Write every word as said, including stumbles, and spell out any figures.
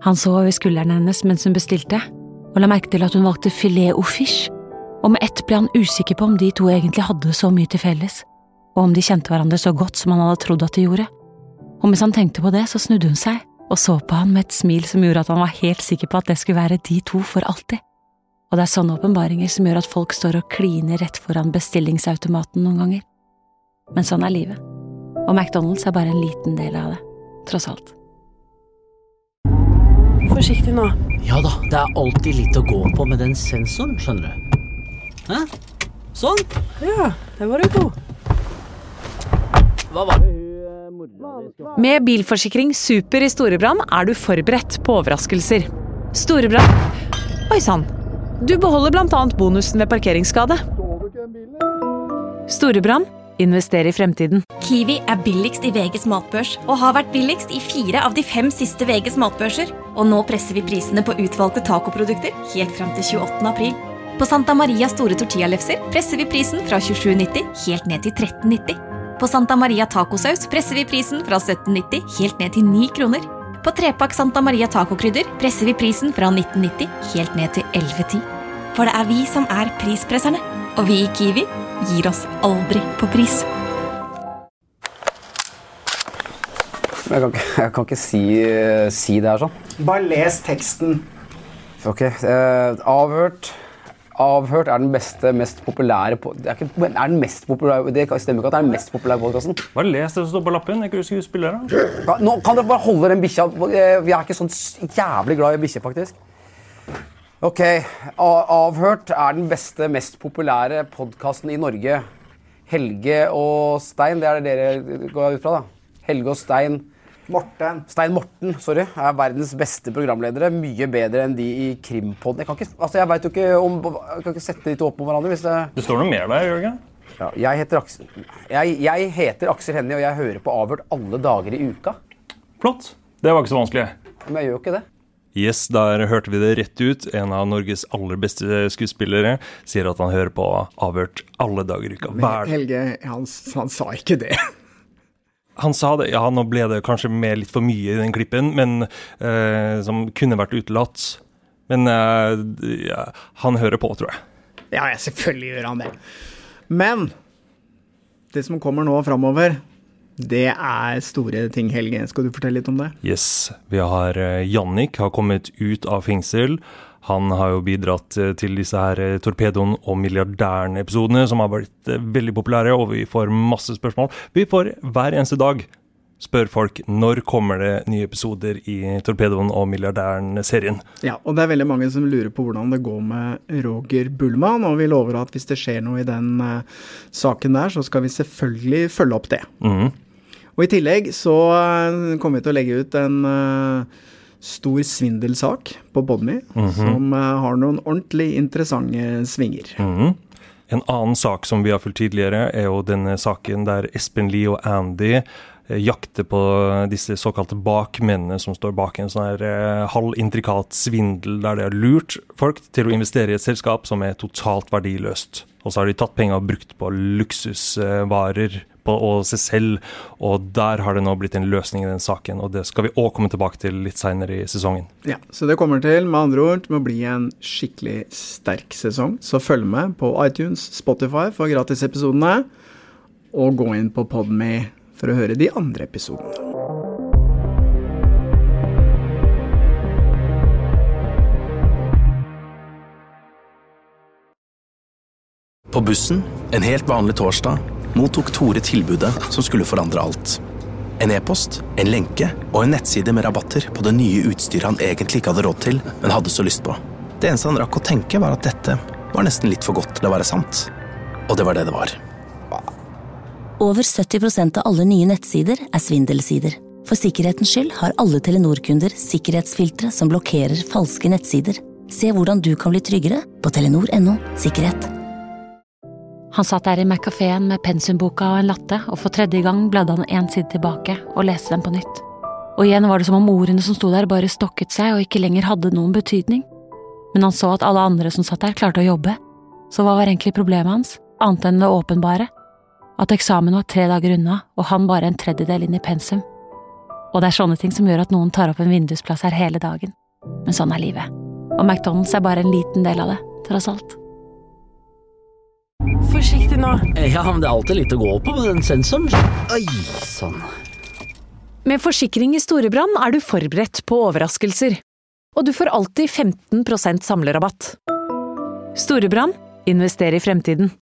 Han så over skulderen hennes mens hun bestilte, og la merke til at hun valgte filet au fish, og med ett ble han usikker på om de to egentlig hadde så mye til felles, og om de kjente hverandre så godt som han hadde trodd at de gjorde. Og mens han tenkte på det, så snudde hun seg, og så på han med et smil som gjorde at han var helt sikker på at det skulle være de to for alltid. Og det er sånne åpenbaringer som gjør at folk står og kliner rett foran bestillingsautomaten noen ganger. Men sånn er livet. Og McDonald's er bare en liten del av det, tross alt. Forsiktig nå. Ja da, det er alltid litt å gå på med den sensoren, skjønner du. Hæ? Sånn? Ja, det var du god. Hva var det hun mordla? Med bilforsikring Super i Storebrand er du forberedt på overraskelser. Storebrand. Oi sann. Du beholder blant annet bonusen ved parkeringsskade. Storebrand. Invester i fremtiden. Kiwi er billigst i V G's matbørs, og har vært billigst i fire av de fem siste V G's matbørser. Og nå presser vi prisene på utvalgte tacoprodukter helt frem til tjueåttende april. På Santa Maria store tortillalefser presser vi prisen fra tjuesju nitti helt ned til tretten nitti. På Santa Maria tacosaus presser vi prisen fra sytten nitti helt ned til ni kroner. På trepakk Santa Maria tacokrydder presser vi prisen fra nitten nitti helt ned til elleve ti. For det er vi som er prispresserne, og vi i Kiwi gir oss aldri på pris. Jeg kan ikke, jeg kan ikke si, si det her sånn. Bare les teksten. Ok, eh, avhørt. Avhørt er den beste, mest populære på... Det er, ikke, er den mest populære... Det stemmer ikke at det er den mest populære podcasten. Bare les det som står på lappen. Jeg er ikke skuespiller da. Ja, nå kan dere bare holde den bikkja. Vi er ikke sånn jævlig glad i bikkje, faktisk. Ok, avhørt er den beste, mest populære podcasten i Norge. Helge og Stein, det er det dere går ut fra da. Helge og Stein... Morten. Stein Morten, sorry, er verdens beste programledere. Mye bedre enn de i Krimpodden. Jeg kan ikke, altså jeg vet jo ikke om... Jeg kan ikke sette de to opp på hverandre hvis det... Det står noe mer der, Jørgen. Ja, jeg heter Aksel... Jeg, jeg heter Aksel Hennie, og jeg hører på avhørt alle dager i uka. Flott. Det var ikke så vanskelig. Men jeg gjør jo ikke det. Yes, der hørte vi det rett ut. En av Norges aller beste skuespillere sier at han hører på avhørt alle dager i uka. Men Helge, han, han sa ikke det. Han sa det, ja, nå ble det kanskje med litt for mye i den klippen, men eh, som kunne vært utelatt. Men eh, ja, han hører på, tror jeg. Ja, ja, selvfølgelig gjør han det. Men det som kommer nå fremover, det er store ting, Helge. Skal du fortelle litt om det? Yes, vi har eh, Jannik har kommet ut av fengsel. Han har jo bidratt til disse her Torpedoen og Milliardæren-episodene som har vært veldig populære, og vi får masse spørsmål. Vi får hver eneste dag spør folk når kommer det nye episoder i Torpedoen og Milliardæren-serien. Ja, og det er veldig mange som lurer på hvordan det går med Roger Bullmann, og vi lover at hvis det skjer noe i den uh, saken der, så skal vi selvfølgelig følge opp det. Mhm. Og i tillegg så uh, kommer vi til å legge ut en... Uh, stor svindelsak på Podme, mm-hmm. som uh, har noen ordentlig interessante svinger. Mm-hmm. En annen sak som vi har fulgt tidligere er jo denne saken der Espen Lie og Andy eh, jakter på disse såkalte bakmennene som står bak en sånn her eh, halvintrikat svindel der de har lurt folk til å investere i et selskap som er totalt verdiløst. Og så har de tatt penger og brukt på luksusvarer på og seg selv, og der har det nå blitt en løsning i den saken, og det skal vi også komme tilbake til litt senere i sesongen. Ja, så det kommer til, med andre ord, til å bli en skikkelig sterk sesong, så følg med på iTunes, Spotify for gratisepisodene, og gå inn på Podme for å høre de andre episodene. På bussen, en helt vanlig torsdag, mottok Tore tilbudet som skulle forandre alt. En e-post, en lenke og en nettside med rabatter på det nye utstyret han egentlig ikke hadde råd til, men hadde så lyst på. Det eneste han rakk å tenke var at dette var nesten litt for godt til å være sant. Og det var det det var. Over sytti prosent av alle nye nettsider er svindelsider. For sikkerhetens skyld har alle Telenor-kunder sikkerhetsfiltre som blokkerer falske nettsider. Se hvordan du kan bli tryggere på telenor punktum no sikkerhet. Han satt der i Mac-caféen med pensumboka og en latte, og for tredje gang bladde han en side tilbake og leste den på nytt. Og igjen var det som om ordene som stod der bare stokket seg og ikke lenger hadde noen betydning. Men han så at alle andre som satt der klarte å jobbe. Så hva var egentlig problemet hans, annet enn det åpenbare? At eksamen var tre dager unna, og han bare en tredjedel inn i pensum. Og det er sånne ting som gjør at noen tar opp en vindusplass her hele dagen. Men sånn er livet. Og McDonald's er bare en liten del av det, tross alt. Forsiktig nå. Ja, men det er alltid litt å gå på med den sensoren. Oi, sånn. Med forsikring i Storebrand er du forberedt på overraskelser. Og du får alltid femten prosent samlerabatt. Storebrand, invester i fremtiden.